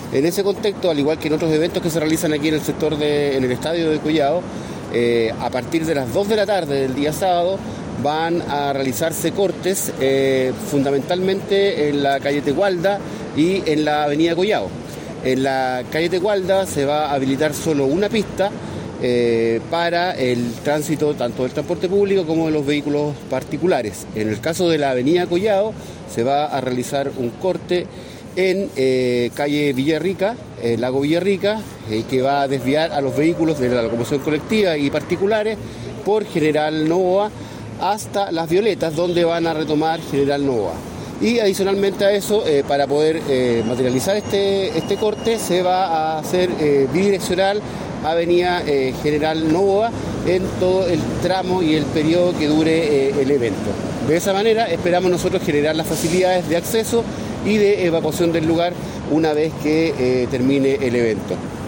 En ese contexto, al igual que en otros eventos que se realizan aquí en el sector en el estadio de Collao, a partir de las 2 de la tarde del día sábado van a realizarse cortes fundamentalmente en la calle Tegualda y en la avenida Collao. En la calle Tegualda se va a habilitar solo una pista para el tránsito tanto del transporte público como de los vehículos particulares. En el caso de la avenida Collao se va a realizar un corte en calle Villarrica, Lago Villarrica, que va a desviar a los vehículos de la locomoción colectiva y particulares por General Novoa hasta Las Violetas, donde van a retomar General Novoa. Y adicionalmente a eso, para poder materializar este corte, se va a hacer bidireccional Avenida General Novoa en todo el tramo y el periodo que dure el evento. De esa manera esperamos nosotros generar las facilidades de acceso y de evacuación del lugar una vez que termine el evento.